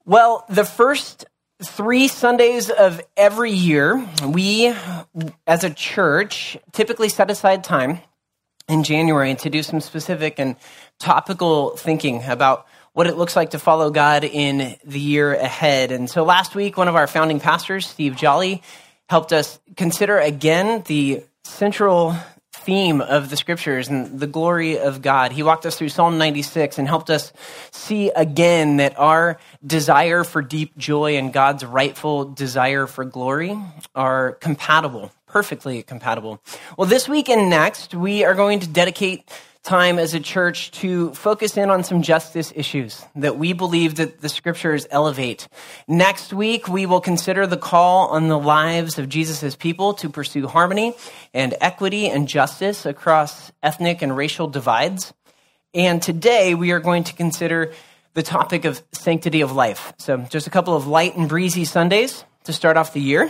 Well, the first 3 Sundays of every year, we, as a church, typically set aside time in January to do some specific and topical thinking about what it looks like to follow God in the year ahead. And so last week, one of our founding pastors, Steve Jolly, helped us consider again the central theme of the scriptures and the glory of God. He walked us through Psalm 96 and helped us see again that our desire for deep joy and God's rightful desire for glory are compatible, perfectly compatible. Well, this week and next, we are going to dedicate time as a church to focus in on some justice issues that we believe that the scriptures elevate. Next week, we will consider the call on the lives of Jesus' people to pursue harmony and equity and justice across ethnic and racial divides. And today, we are going to consider the topic of sanctity of life. So just a couple of light and breezy Sundays to start off the year.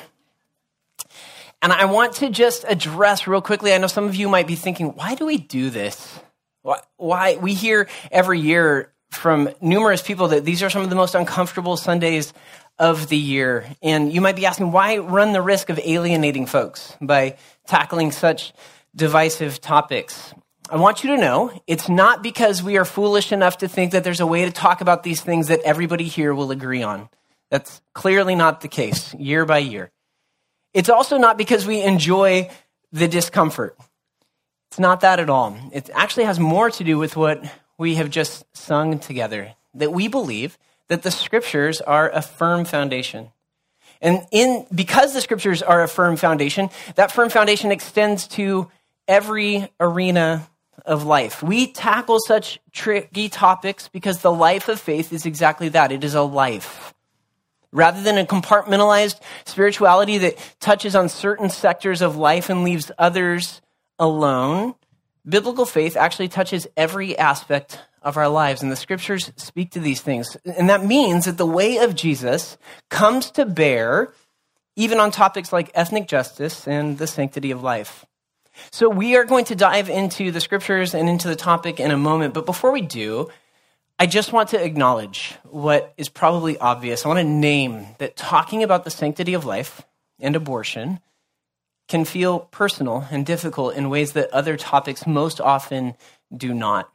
And I want to just address real quickly, I know some of you might be thinking, why do we do this? Why? We hear every year from numerous people that these are some of the most uncomfortable Sundays of the year. And you might be asking, why run the risk of alienating folks by tackling such divisive topics? I want you to know it's not because we are foolish enough to think that there's a way to talk about these things that everybody here will agree on. That's clearly not the case, year by year. It's also not because we enjoy the discomfort. It's not that at all. It actually has more to do with what we have just sung together, that we believe that the scriptures are a firm foundation. And because the scriptures are a firm foundation, that firm foundation extends to every arena of life. We tackle such tricky topics because the life of faith is exactly that. It is a life. Rather than a compartmentalized spirituality that touches on certain sectors of life and leaves others alone, biblical faith actually touches every aspect of our lives, and the scriptures speak to these things. And that means that the way of Jesus comes to bear even on topics like ethnic justice and the sanctity of life. So we are going to dive into the scriptures and into the topic in a moment, but before we do, I just want to acknowledge what is probably obvious. I want to name that talking about the sanctity of life and abortion can feel personal and difficult in ways that other topics most often do not.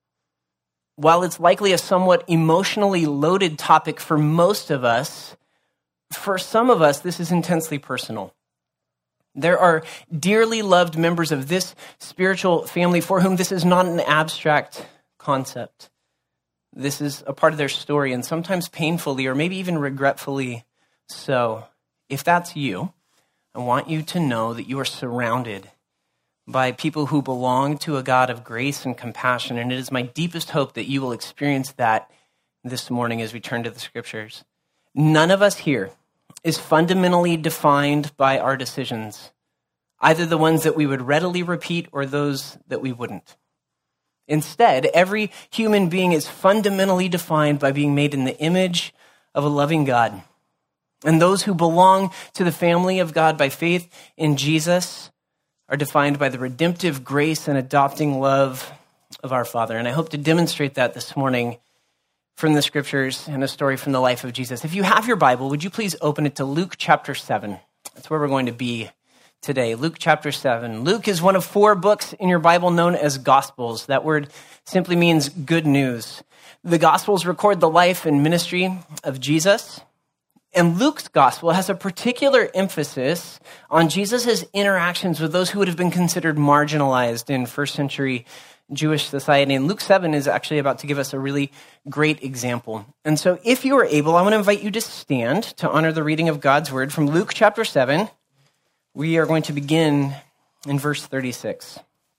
While it's likely a somewhat emotionally loaded topic for most of us, for some of us, this is intensely personal. There are dearly loved members of this spiritual family for whom this is not an abstract concept. This is a part of their story, and sometimes painfully or maybe even regretfully so. If that's you, I want you to know that you are surrounded by people who belong to a God of grace and compassion, and it is my deepest hope that you will experience that this morning as we turn to the scriptures. None of us here is fundamentally defined by our decisions, either the ones that we would readily repeat or those that we wouldn't. Instead, every human being is fundamentally defined by being made in the image of a loving God. And those who belong to the family of God by faith in Jesus are defined by the redemptive grace and adopting love of our Father. And I hope to demonstrate that this morning from the scriptures and a story from the life of Jesus. If you have your Bible, would you please open it to Luke chapter 7? That's where we're going to be today. Luke chapter 7. Luke is one of 4 books in your Bible known as Gospels. That word simply means good news. The Gospels record the life and ministry of Jesus. And Luke's gospel has a particular emphasis on Jesus' interactions with those who would have been considered marginalized in first century Jewish society. And Luke 7 is actually about to give us a really great example. And so if you are able, I want to invite you to stand to honor the reading of God's word from Luke chapter 7. We are going to begin in verse 36.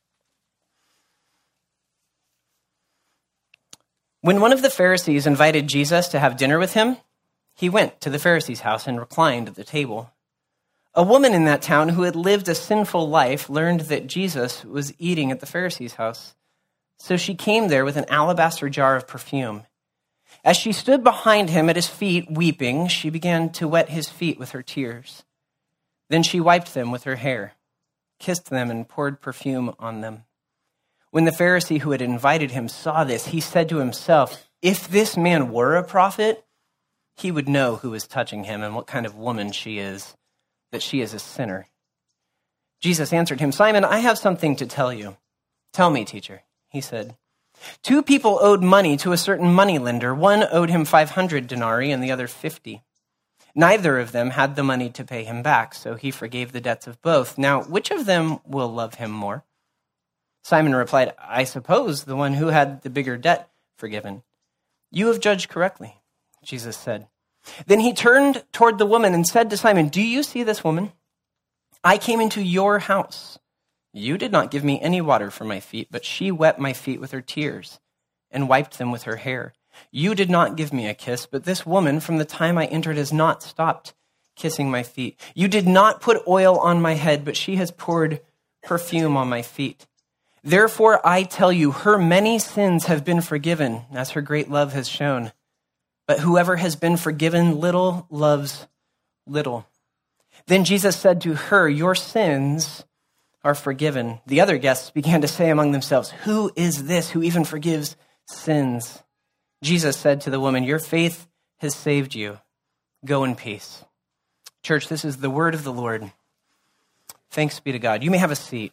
When one of the Pharisees invited Jesus to have dinner with him, he went to the Pharisee's house and reclined at the table. A woman in that town who had lived a sinful life learned that Jesus was eating at the Pharisee's house. So she came there with an alabaster jar of perfume. As she stood behind him at his feet weeping, she began to wet his feet with her tears. Then she wiped them with her hair, kissed them, and poured perfume on them. When the Pharisee who had invited him saw this, he said to himself, "If this man were a prophet, he would know who is touching him and what kind of woman she is, that she is a sinner. Jesus answered him, Simon, I have something to tell you. Tell me, teacher, he said. 2 people owed money to a certain moneylender. One owed him 500 denarii and the other 50. Neither of them had the money to pay him back, so he forgave the debts of both. Now, which of them will love him more? Simon replied, I suppose the one who had the bigger debt forgiven. You have judged correctly, Jesus said. Then he turned toward the woman and said to Simon, do you see this woman? I came into your house. You did not give me any water for my feet, but she wet my feet with her tears and wiped them with her hair. You did not give me a kiss, but this woman from the time I entered has not stopped kissing my feet. You did not put oil on my head, but she has poured perfume on my feet. Therefore, I tell you, her many sins have been forgiven, as her great love has shown. But whoever has been forgiven little loves little. Then Jesus said to her, your sins are forgiven. The other guests began to say among themselves, who is this who even forgives sins? Jesus said to the woman, your faith has saved you. Go in peace. Church, this is the word of the Lord. Thanks be to God. You may have a seat.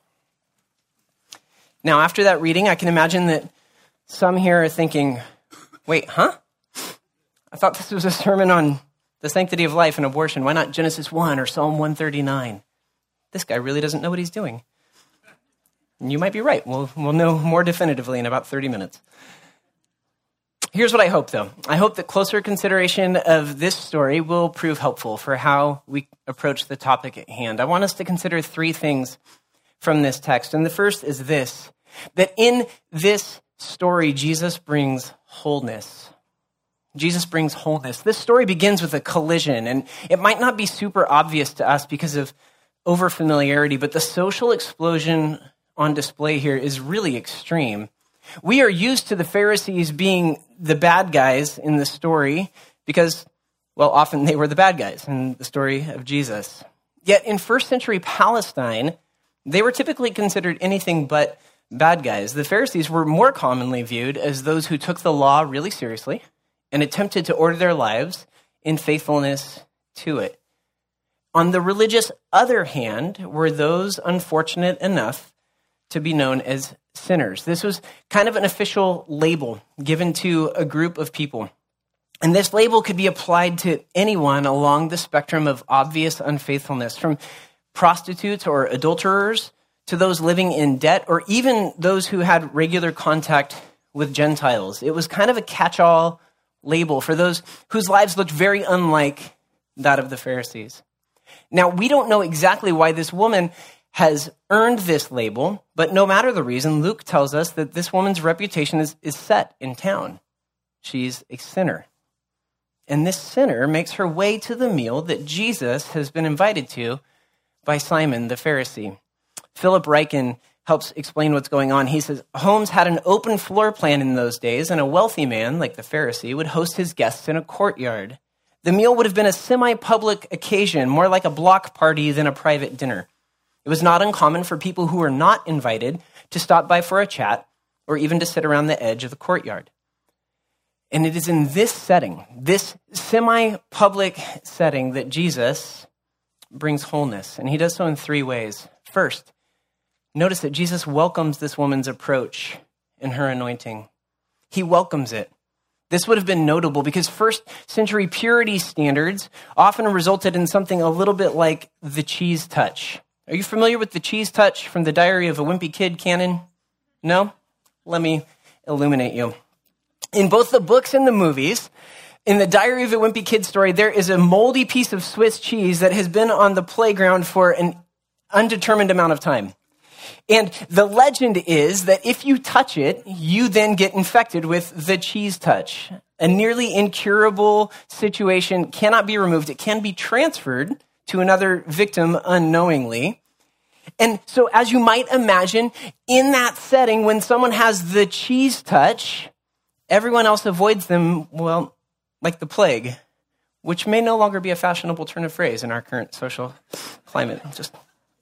Now, after that reading, I can imagine that some here are thinking, wait, huh? I thought this was a sermon on the sanctity of life and abortion. Why not Genesis 1 or Psalm 139? This guy really doesn't know what he's doing. And you might be right. We'll know more definitively in about 30 minutes. Here's what I hope, though. I hope that closer consideration of this story will prove helpful for how we approach the topic at hand. I want us to consider 3 things from this text. And the first is this, that in this story, Jesus brings wholeness. Jesus brings wholeness. This story begins with a collision, and it might not be super obvious to us because of overfamiliarity, but the social explosion on display here is really extreme. We are used to the Pharisees being the bad guys in the story because, well, often they were the bad guys in the story of Jesus. Yet in first century Palestine, they were typically considered anything but bad guys. The Pharisees were more commonly viewed as those who took the law really seriously and attempted to order their lives in faithfulness to it. On the religious other hand were those unfortunate enough to be known as sinners. This was kind of an official label given to a group of people. And this label could be applied to anyone along the spectrum of obvious unfaithfulness, from prostitutes or adulterers to those living in debt, or even those who had regular contact with Gentiles. It was kind of a catch-all label for those whose lives looked very unlike that of the Pharisees. Now, we don't know exactly why this woman has earned this label, but no matter the reason, Luke tells us that this woman's reputation is set in town. She's a sinner. And this sinner makes her way to the meal that Jesus has been invited to by Simon the Pharisee. Philip Ryken helps explain what's going on. He says, homes had an open floor plan in those days, and a wealthy man, like the Pharisee, would host his guests in a courtyard. The meal would have been a semi-public occasion, more like a block party than a private dinner. It was not uncommon for people who were not invited to stop by for a chat or even to sit around the edge of the courtyard. And it is in this setting, this semi-public setting, that Jesus brings wholeness. And he does so in 3 ways. First, notice that Jesus welcomes this woman's approach in her anointing. He welcomes it. This would have been notable because first century purity standards often resulted in something a little bit like the cheese touch. Are you familiar with the cheese touch from the Diary of a Wimpy Kid canon? No? Let me illuminate you. In both the books and the movies, in the Diary of a Wimpy Kid story, there is a moldy piece of Swiss cheese that has been on the playground for an undetermined amount of time. And the legend is that if you touch it, you then get infected with the cheese touch. A nearly incurable situation cannot be removed. It can be transferred to another victim unknowingly. And so as you might imagine, in that setting, when someone has the cheese touch, everyone else avoids them, well, like the plague, which may no longer be a fashionable turn of phrase in our current social climate. Just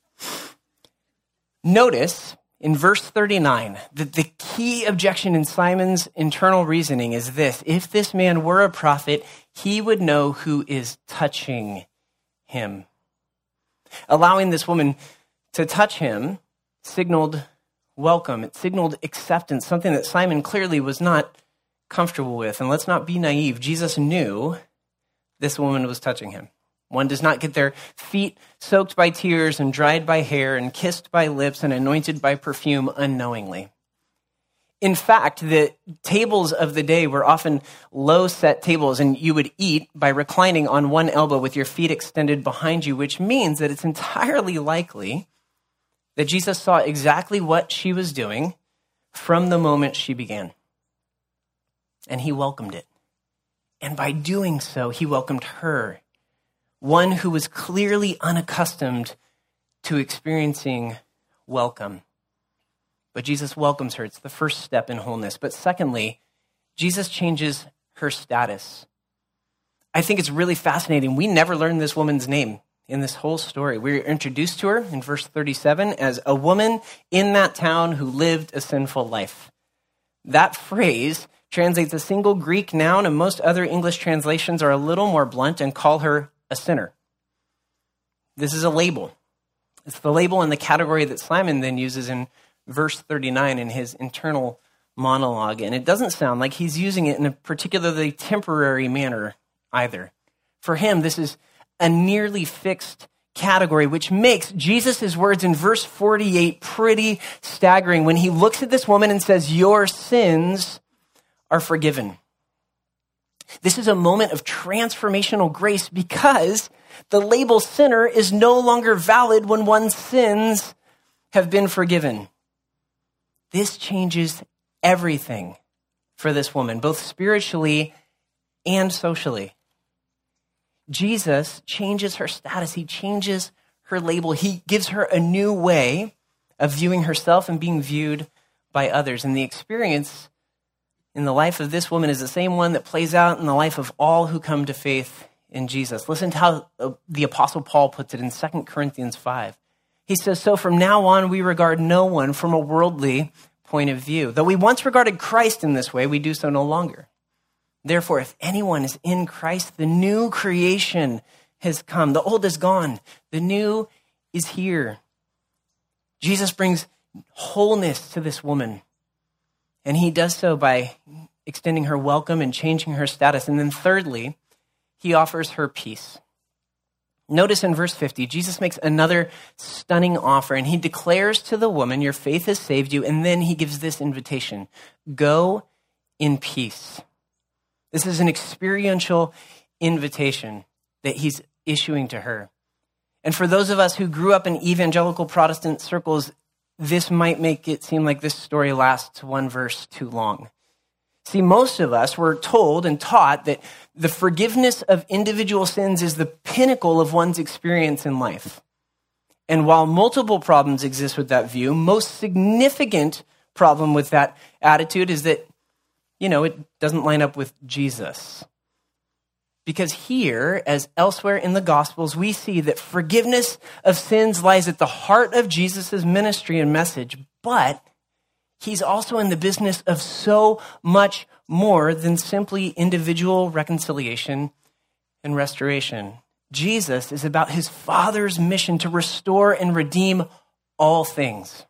notice in verse 39 that the key objection in Simon's internal reasoning is this: if this man were a prophet, he would know who is touching him. Allowing this woman to touch him signaled welcome. It signaled acceptance, something that Simon clearly was not comfortable with. And let's not be naive. Jesus knew this woman was touching him. One does not get their feet soaked by tears and dried by hair and kissed by lips and anointed by perfume unknowingly. In fact, the tables of the day were often low-set tables, and you would eat by reclining on one elbow with your feet extended behind you, which means that it's entirely likely that Jesus saw exactly what she was doing from the moment she began. And he welcomed it. And by doing so, he welcomed her, one who was clearly unaccustomed to experiencing welcome. But Jesus welcomes her. It's the first step in wholeness. But secondly, Jesus changes her status. I think it's really fascinating. We never learn this woman's name in this whole story. We're introduced to her in verse 37 as a woman in that town who lived a sinful life. That phrase translates a single Greek noun, and most other English translations are a little more blunt and call her a sinner. This is a label. It's the label in the category that Simon then uses in verse 39 in his internal monologue, and it doesn't sound like he's using it in a particularly temporary manner either. For him, this is a nearly fixed category, which makes Jesus' words in verse 48 pretty staggering when he looks at this woman and says, "Your sins are forgiven." This is a moment of transformational grace because the label sinner is no longer valid when one's sins have been forgiven. This changes everything for this woman, both spiritually and socially. Jesus changes her status. He changes her label. He gives her a new way of viewing herself and being viewed by others. And the experience in the life of this woman is the same one that plays out in the life of all who come to faith in Jesus. Listen to how the Apostle Paul puts it in 2 Corinthians 5. He says, "So from now on, we regard no one from a worldly point of view. Though we once regarded Christ in this way, we do so no longer. Therefore, if anyone is in Christ, the new creation has come. The old is gone. The new is here." Jesus brings wholeness to this woman. And he does so by extending her welcome and changing her status. And then thirdly, he offers her peace. Notice in verse 50, Jesus makes another stunning offer, and he declares to the woman, "Your faith has saved you." And then he gives this invitation: go in peace. This is an experiential invitation that he's issuing to her. And for those of us who grew up in evangelical Protestant circles, this might make it seem like this story lasts one verse too long. See, most of us were told and taught that the forgiveness of individual sins is the pinnacle of one's experience in life. And while multiple problems exist with that view, most significant problem with that attitude is that, it doesn't line up with Jesus. Because here, as elsewhere in the Gospels, we see that forgiveness of sins lies at the heart of Jesus' ministry and message, but he's also in the business of so much more than simply individual reconciliation and restoration. Jesus is about his Father's mission to restore and redeem all things.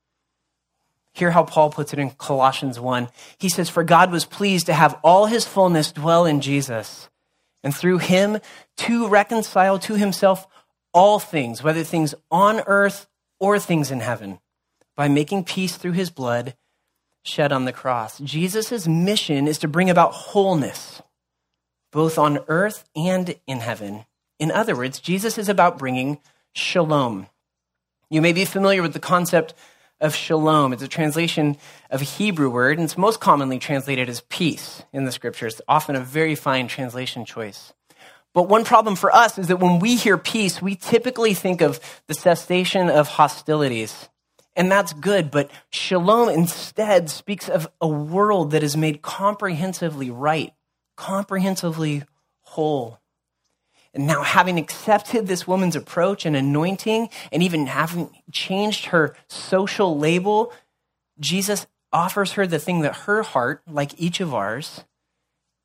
Hear how Paul puts it in Colossians 1. He says, "For God was pleased to have all his fullness dwell in Jesus, and through him to reconcile to himself all things, whether things on earth or things in heaven, by making peace through his blood shed on the cross." Jesus' mission is to bring about wholeness, both on earth and in heaven. In other words, Jesus is about bringing shalom. You may be familiar with the concept of shalom. It's a translation of a Hebrew word, and it's most commonly translated as peace in the scriptures, often a very fine translation choice. But one problem for us is that when we hear peace, we typically think of the cessation of hostilities. And that's good, but shalom instead speaks of a world that is made comprehensively right, comprehensively whole. And now, having accepted this woman's approach and anointing, and even having changed her social label, Jesus offers her the thing that her heart, like each of ours,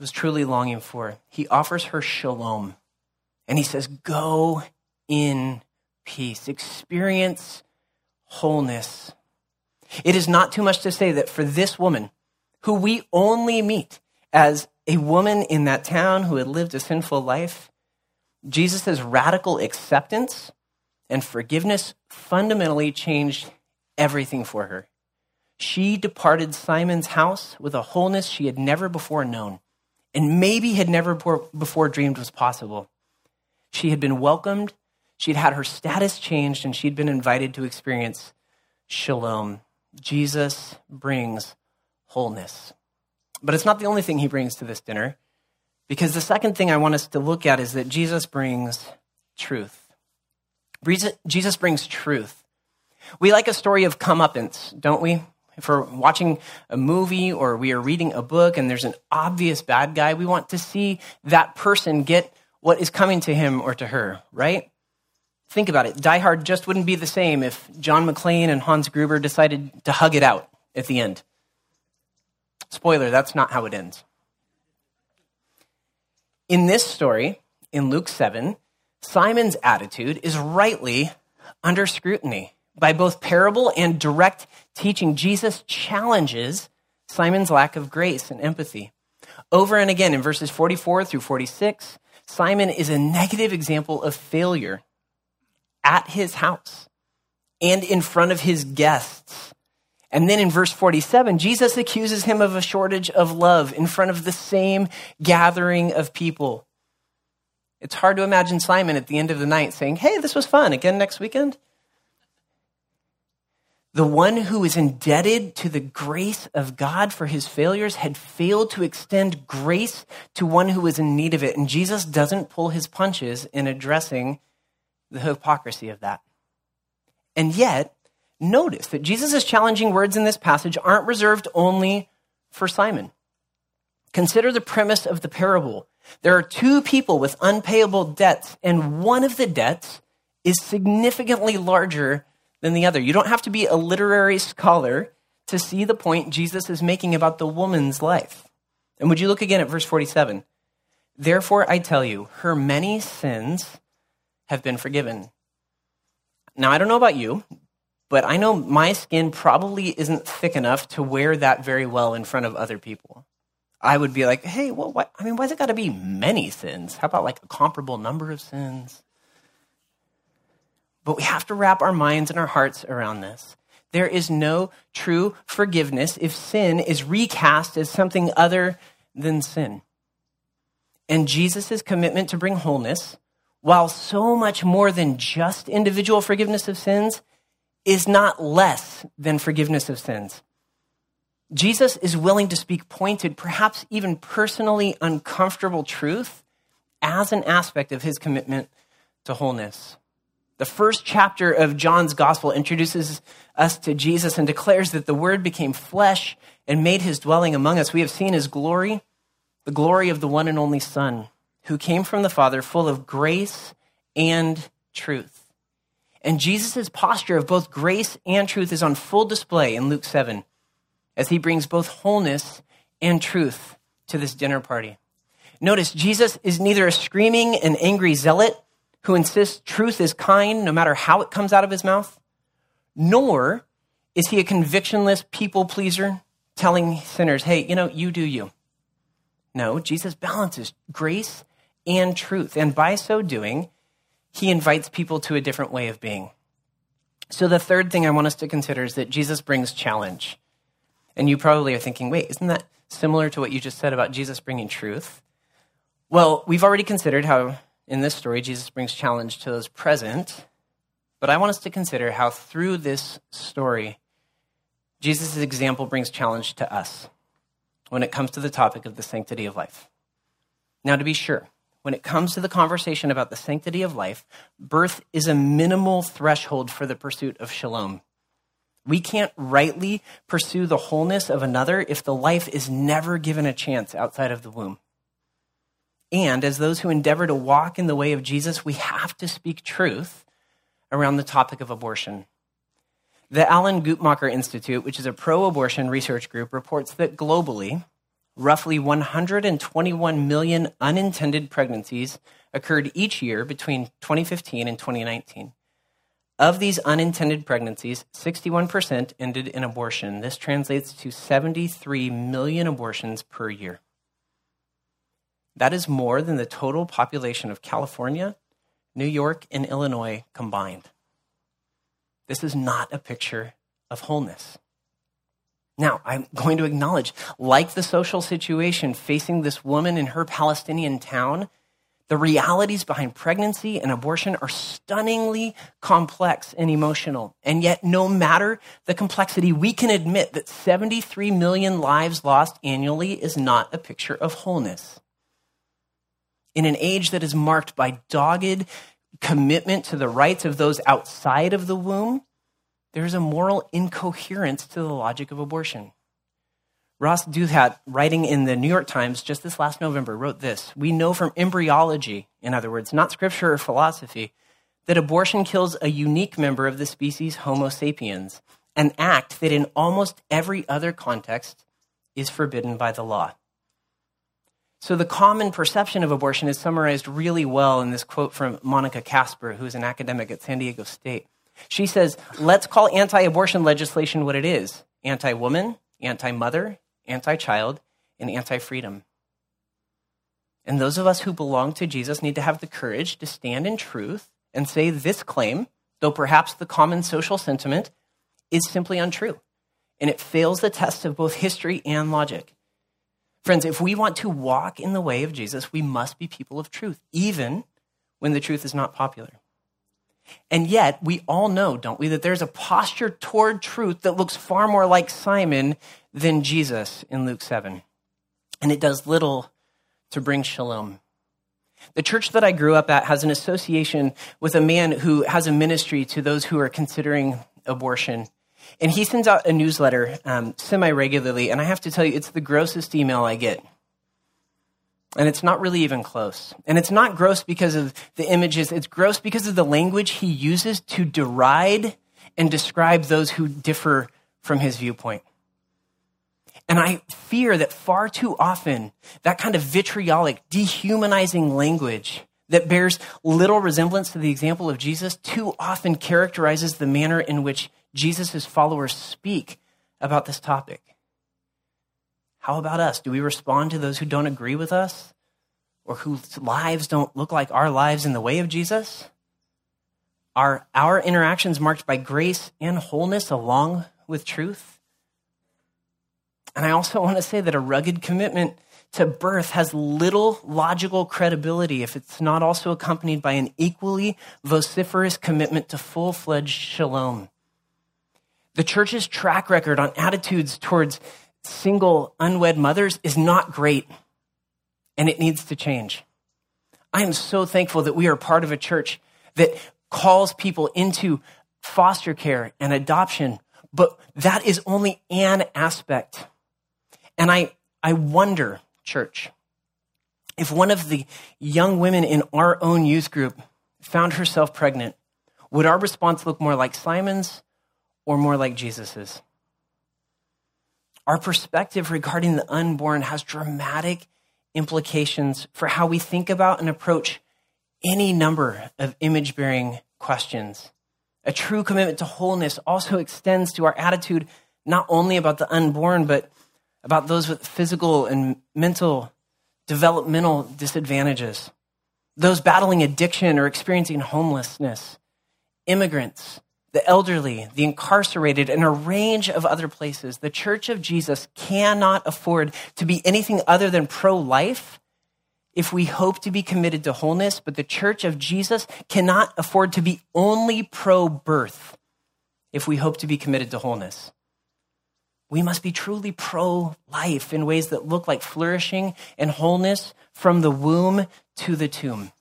was truly longing for. He offers her shalom. And he says, go in peace. Experience wholeness. It is not too much to say that for this woman, who we only meet as a woman in that town who had lived a sinful life, Jesus' radical acceptance and forgiveness fundamentally changed everything for her. She departed Simon's house with a wholeness she had never before known and maybe had never before dreamed was possible. She had been welcomed, she'd had her status changed, and she'd been invited to experience shalom. Jesus brings wholeness. But it's not the only thing he brings to this dinner, because the second thing I want us to look at is that Jesus brings truth. Jesus brings truth. We like a story of comeuppance, don't we? If we're watching a movie or we are reading a book and there's an obvious bad guy, we want to see that person get what is coming to him or to her, right? Think about it. Die Hard just wouldn't be the same if John McClane and Hans Gruber decided to hug it out at the end. Spoiler, that's not how it ends. In this story, in Luke 7, Simon's attitude is rightly under scrutiny. By both parable and direct teaching, Jesus challenges Simon's lack of grace and empathy. Over and again in verses 44 through 46, Simon is a negative example of failure at his house and in front of his guests. And then in verse 47, Jesus accuses him of a shortage of love in front of the same gathering of people. It's hard to imagine Simon at the end of the night saying, hey, this was fun, again next weekend. The one who is indebted to the grace of God for his failures had failed to extend grace to one who was in need of it. And Jesus doesn't pull his punches in addressing the hypocrisy of that. And yet, notice that Jesus' challenging words in this passage aren't reserved only for Simon. Consider the premise of the parable. There are two people with unpayable debts, and one of the debts is significantly larger than the other. You don't have to be a literary scholar to see the point Jesus is making about the woman's life. And would you look again at verse 47? Therefore, I tell you, her many sins have been forgiven. Now, I don't know about you, but I know my skin probably isn't thick enough to wear that very well in front of other people. I would be like, hey, well, why's it got to be many sins? How about like a comparable number of sins? But we have to wrap our minds and our hearts around this. There is no true forgiveness if sin is recast as something other than sin. And Jesus' commitment to bring wholeness, while so much more than just individual forgiveness of sins, is not less than forgiveness of sins. Jesus is willing to speak pointed, perhaps even personally uncomfortable truth as an aspect of his commitment to wholeness. The first chapter of John's gospel introduces us to Jesus and declares that the Word became flesh and made his dwelling among us. We have seen his glory, the glory of the one and only Son, who came from the Father, full of grace and truth. And Jesus' posture of both grace and truth is on full display in Luke 7, as he brings both wholeness and truth to this dinner party. Notice, Jesus is neither a screaming and angry zealot who insists truth is kind no matter how it comes out of his mouth, nor is he a convictionless people pleaser telling sinners, hey, you do you. No, Jesus balances grace and truth, and by so doing, he invites people to a different way of being. So the third thing I want us to consider is that Jesus brings challenge. And you probably are thinking, wait, isn't that similar to what you just said about Jesus bringing truth? Well, we've already considered how in this story, Jesus brings challenge to those present, but I want us to consider how through this story, Jesus' example brings challenge to us when it comes to the topic of the sanctity of life. Now, to be sure, when it comes to the conversation about the sanctity of life, birth is a minimal threshold for the pursuit of shalom. We can't rightly pursue the wholeness of another if the life is never given a chance outside of the womb. And as those who endeavor to walk in the way of Jesus, we have to speak truth around the topic of abortion. The Alan Guttmacher Institute, which is a pro-abortion research group, reports that globally, roughly 121 million unintended pregnancies occurred each year between 2015 and 2019. Of these unintended pregnancies, 61% ended in abortion. This translates to 73 million abortions per year. That is more than the total population of California, New York, and Illinois combined. This is not a picture of wholeness. Now, I'm going to acknowledge, like the social situation facing this woman in her Palestinian town, the realities behind pregnancy and abortion are stunningly complex and emotional. And yet, no matter the complexity, we can admit that 73 million lives lost annually is not a picture of wholeness. In an age that is marked by dogged commitment to the rights of those outside of the womb, there's a moral incoherence to the logic of abortion. Ross Douthat, writing in the New York Times just this last November, wrote this: "We know from embryology, in other words, not scripture or philosophy, that abortion kills a unique member of the species Homo sapiens, an act that in almost every other context is forbidden by the law." So the common perception of abortion is summarized really well in this quote from Monica Casper, who is an academic at San Diego State. She says, "Let's call anti-abortion legislation what it is: anti-woman, anti-mother, anti-child, and anti-freedom." And those of us who belong to Jesus need to have the courage to stand in truth and say this claim, though perhaps the common social sentiment, is simply untrue, and it fails the test of both history and logic. Friends, if we want to walk in the way of Jesus, we must be people of truth, even when the truth is not popular. And yet, we all know, don't we, that there's a posture toward truth that looks far more like Simon than Jesus in Luke 7. And it does little to bring shalom. The church that I grew up at has an association with a man who has a ministry to those who are considering abortion. And he sends out a newsletter semi-regularly, and I have to tell you, it's the grossest email I get. And it's not really even close. And it's not gross because of the images. It's gross because of the language he uses to deride and describe those who differ from his viewpoint. And I fear that far too often, that kind of vitriolic, dehumanizing language that bears little resemblance to the example of Jesus too often characterizes the manner in which Jesus' followers speak about this topic. How about us? Do we respond to those who don't agree with us or whose lives don't look like our lives in the way of Jesus? Are our interactions marked by grace and wholeness along with truth? And I also want to say that a rugged commitment to birth has little logical credibility if it's not also accompanied by an equally vociferous commitment to full-fledged shalom. The church's track record on attitudes towards single, unwed mothers is not great, and it needs to change. I am so thankful that we are part of a church that calls people into foster care and adoption, but that is only an aspect. And I wonder, church, if one of the young women in our own youth group found herself pregnant, would our response look more like Simon's or more like Jesus's? Our perspective regarding the unborn has dramatic implications for how we think about and approach any number of image-bearing questions. A true commitment to wholeness also extends to our attitude not only about the unborn, but about those with physical and mental developmental disadvantages, those battling addiction or experiencing homelessness, immigrants, the elderly, the incarcerated, and a range of other places. The Church of Jesus cannot afford to be anything other than pro-life if we hope to be committed to wholeness, but the Church of Jesus cannot afford to be only pro-birth if we hope to be committed to wholeness. We must be truly pro-life in ways that look like flourishing and wholeness from the womb to the tomb.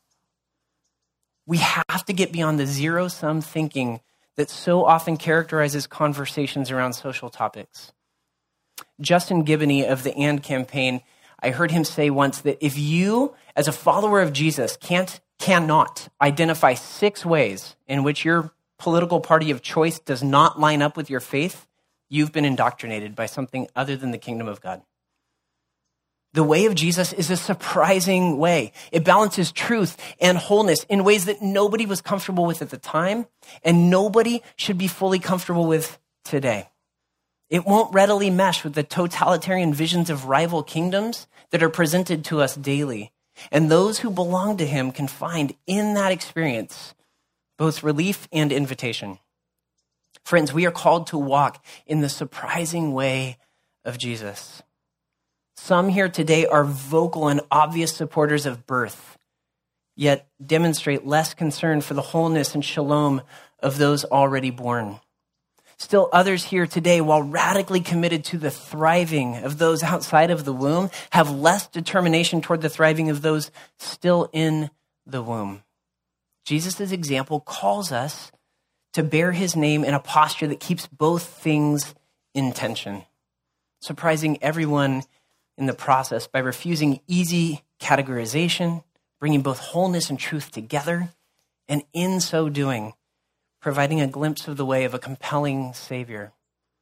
We have to get beyond the zero-sum thinking that so often characterizes conversations around social topics. Justin Giboney of the AND campaign, I heard him say once that if you, as a follower of Jesus, cannot identify 6 ways in which your political party of choice does not line up with your faith, you've been indoctrinated by something other than the kingdom of God. The way of Jesus is a surprising way. It balances truth and wholeness in ways that nobody was comfortable with at the time, and nobody should be fully comfortable with today. It won't readily mesh with the totalitarian visions of rival kingdoms that are presented to us daily. And those who belong to him can find in that experience both relief and invitation. Friends, we are called to walk in the surprising way of Jesus. Some here today are vocal and obvious supporters of birth, yet demonstrate less concern for the wholeness and shalom of those already born. Still others here today, while radically committed to the thriving of those outside of the womb, have less determination toward the thriving of those still in the womb. Jesus' example calls us to bear his name in a posture that keeps both things in tension, surprising everyone in the process by refusing easy categorization, bringing both wholeness and truth together, and in so doing, providing a glimpse of the way of a compelling Savior.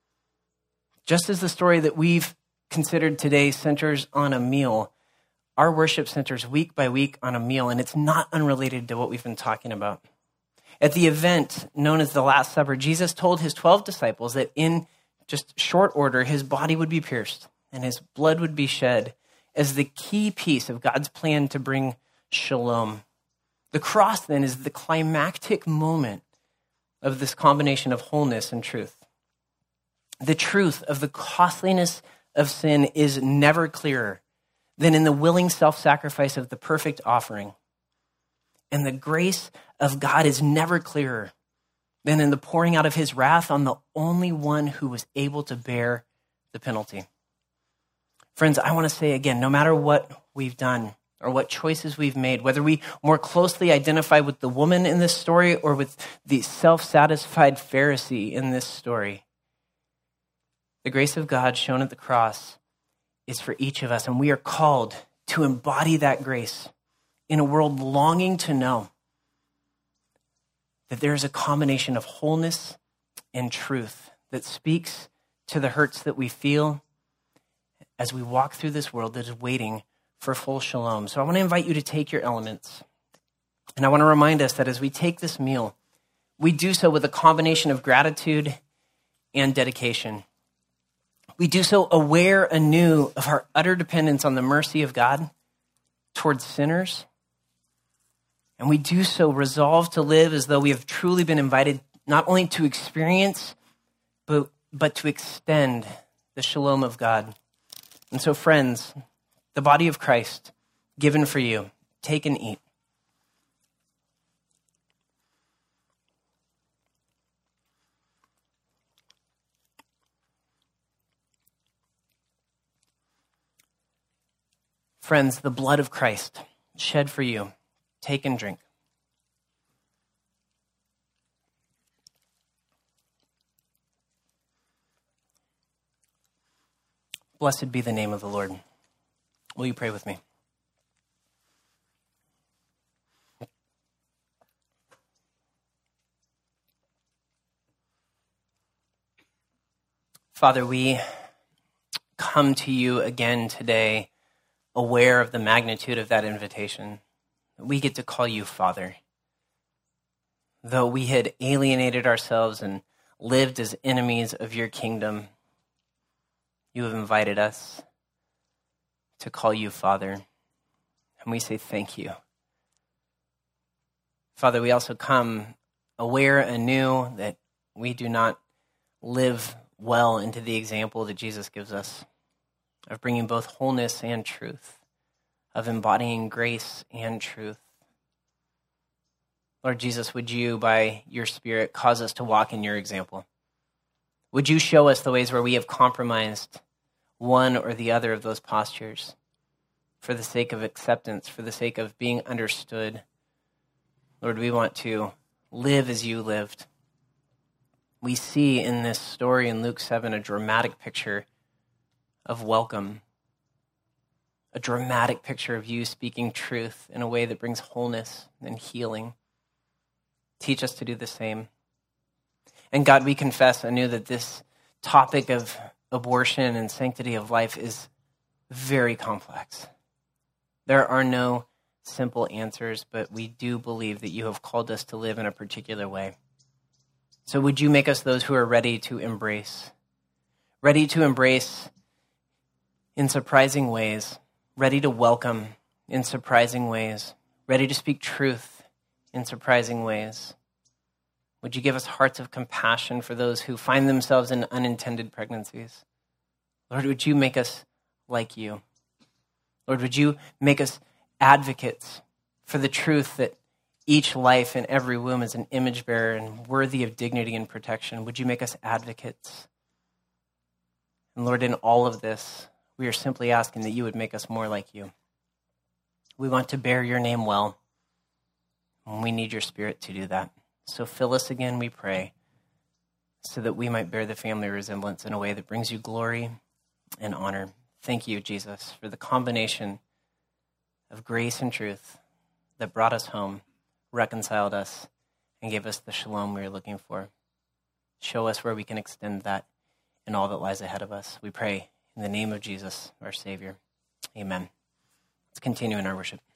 Just as the story that we've considered today centers on a meal, our worship centers week by week on a meal, and it's not unrelated to what we've been talking about. At the event known as the Last Supper, Jesus told his 12 disciples that in just short order, his body would be pierced and his blood would be shed as the key piece of God's plan to bring shalom. The cross then is the climactic moment of this combination of wholeness and truth. The truth of the costliness of sin is never clearer than in the willing self-sacrifice of the perfect offering. And the grace of God is never clearer than in the pouring out of his wrath on the only one who was able to bear the penalty. Friends, I want to say again, no matter what we've done or what choices we've made, whether we more closely identify with the woman in this story or with the self-satisfied Pharisee in this story, the grace of God shown at the cross is for each of us, and we are called to embody that grace in a world longing to know that there is a combination of wholeness and truth that speaks to the hurts that we feel as we walk through this world that is waiting for full shalom. So I want to invite you to take your elements. And I want to remind us that as we take this meal, we do so with a combination of gratitude and dedication. We do so aware anew of our utter dependence on the mercy of God towards sinners. And we do so resolved to live as though we have truly been invited not only to experience, but to extend the shalom of God. And so, friends, the body of Christ given for you, take and eat. Friends, the blood of Christ shed for you, take and drink. Blessed be the name of the Lord. Will you pray with me? Father, we come to you again today aware of the magnitude of that invitation. We get to call you Father. Though we had alienated ourselves and lived as enemies of your kingdom, you have invited us to call you Father, and we say thank you. Father, we also come aware anew that we do not live well into the example that Jesus gives us of bringing both wholeness and truth, of embodying grace and truth. Lord Jesus, would you, by your Spirit, cause us to walk in your example? Would you show us the ways where we have compromised one or the other of those postures for the sake of acceptance, for the sake of being understood? Lord, we want to live as you lived. We see in this story in Luke 7 a dramatic picture of welcome, a dramatic picture of you speaking truth in a way that brings wholeness and healing. Teach us to do the same. And God, we confess anew that this topic of abortion and sanctity of life is very complex. There are no simple answers, but we do believe that you have called us to live in a particular way. So would you make us those who are ready to embrace in surprising ways, ready to welcome in surprising ways, ready to speak truth in surprising ways. Would you give us hearts of compassion for those who find themselves in unintended pregnancies? Lord, would you make us like you? Lord, would you make us advocates for the truth that each life in every womb is an image bearer and worthy of dignity and protection? Would you make us advocates? And Lord, in all of this, we are simply asking that you would make us more like you. We want to bear your name well, and we need your Spirit to do that. So fill us again, we pray, so that we might bear the family resemblance in a way that brings you glory and honor. Thank you, Jesus, for the combination of grace and truth that brought us home, reconciled us, and gave us the shalom we were looking for. Show us where we can extend that in all that lies ahead of us. We pray in the name of Jesus, our Savior. Amen. Let's continue in our worship.